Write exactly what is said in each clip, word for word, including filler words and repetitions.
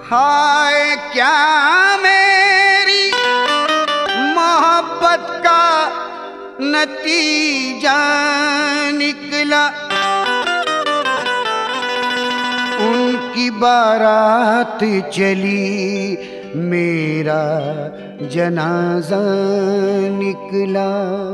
हाय क्या मेरी मोहब्बत का नतीजा निकला, उनकी बारात चली मेरा जनाजा निकला।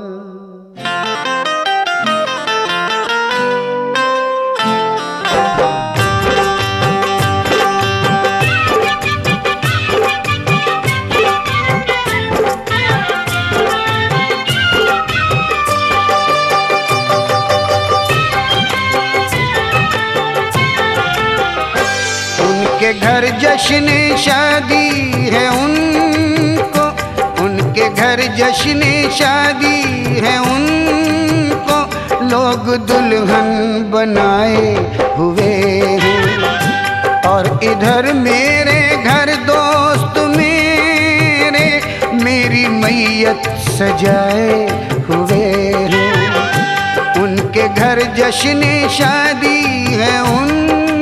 उनके घर जश्न शादी है उनको, उनके घर जश्न शादी है उनको, लोग दुल्हन बनाए हुए हैं। और इधर मेरे घर दोस्त मेरे मेरी मैयत सजाए हुए हैं। उनके घर जश्न शादी है उनको।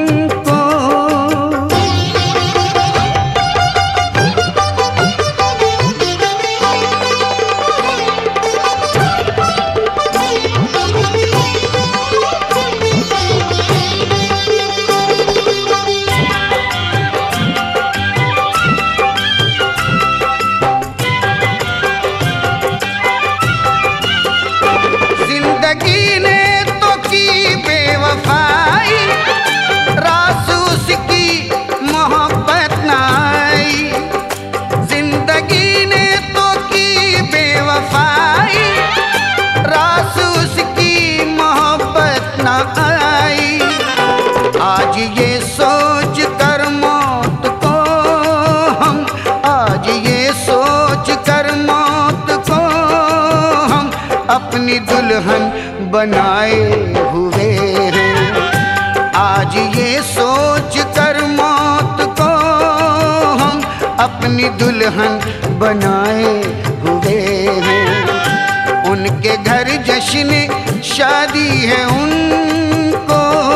आज ये सोच कर मौत को हम, आज ये सोच कर मौत को हम अपनी दुल्हन बनाए हुए हैं। आज ये सोच कर मौत को हम अपनी दुल्हन बनाए हुए हैं। उनके घर जश्न शादी है उनको।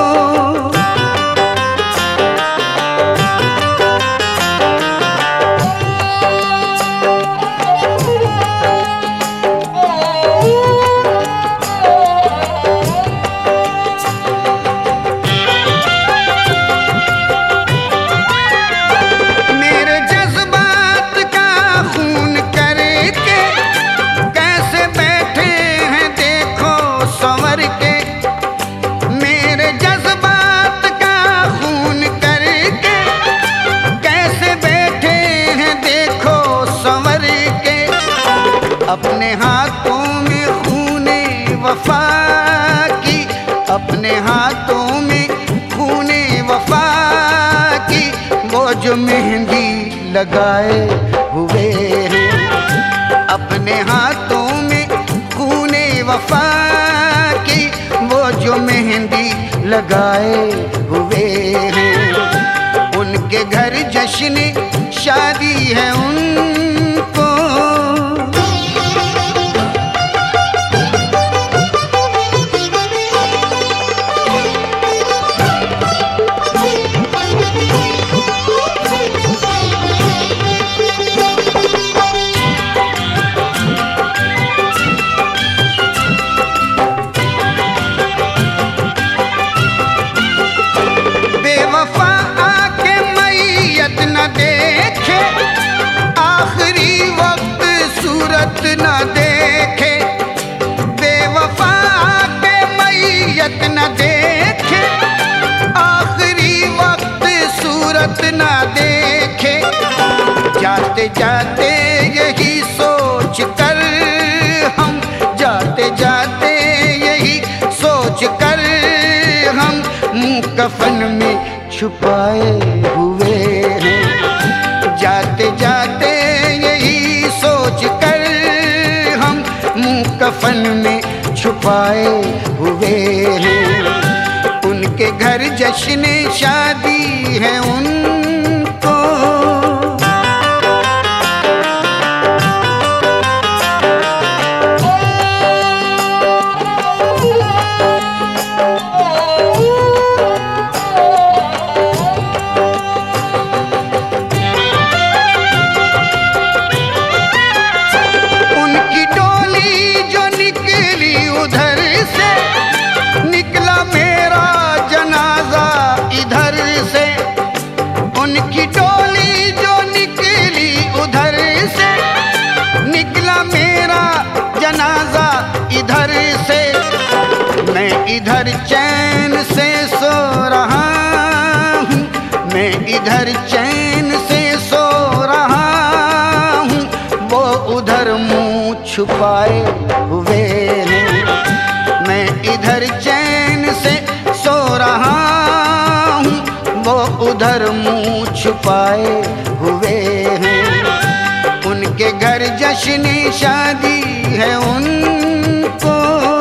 अपने हाथों में खूने वफा की, अपने हाथों में खूने वफा की, वो जो मेहंदी लगाए हुए हैं। अपने हाथों में खूने वफा की, वो जो मेहंदी लगाए हुए हैं। उनके घर जश्न शादी है उनको। न देखे बेवफा के मैयत न देखे, आखिरी वक्त सूरत न देखे। जाते जाते यही सोच कर हम, जाते जाते यही सोच कर हम मुँह कफन में छुपाए हुए हैं। जाते जाते यही सोच कर कफन में छुपाए हुए हैं। उनके घर जश्न शादी है उनको। इधर चैन से सो रहा हूँ, मैं इधर चैन से सो रहा हूँ, वो उधर मुंह छुपाए हुए हैं। मैं इधर चैन से सो रहा हूँ, वो उधर मुंह छुपाए हुए हैं। उनके घर जश्न शादी है उनको,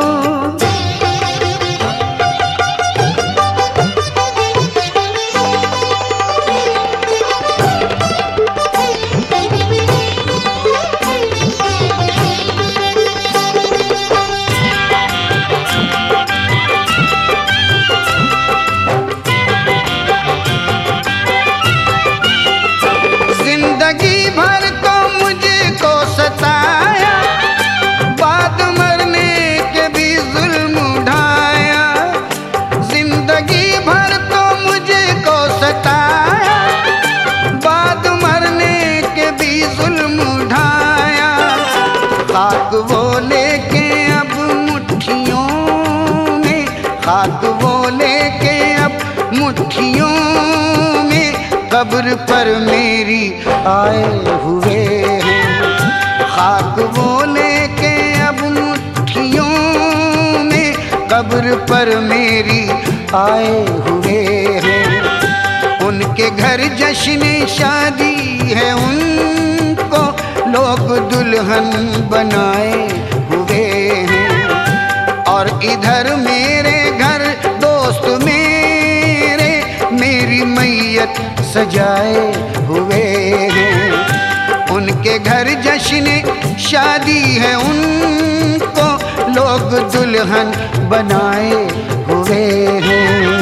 जिंदगी भर तो मुझको सताया, बाद मरने के भी जुल्म उठाया। जिंदगी भर तो मुझको सताया, बाद मरने के भी जुल्म उठाया। खाक वो लेके अब मुट्ठियों में, खाक वो लेके अब मुट्ठियों में, कब्र पर मेरी आए हुए हैं। खाक वो लेके अब मुट्ठियों में, कब्र पर मेरी आए हुए हैं। उनके घर जश्न शादी है उनको, लोग दुल्हन बनाए हुए हैं। और इधर मेरे घर दोस्त मेरे मेरी मैयत सजाए हुए हैं। उनके घर जश्न शादी है उनको, लोग दुल्हन बनाए हुए हैं।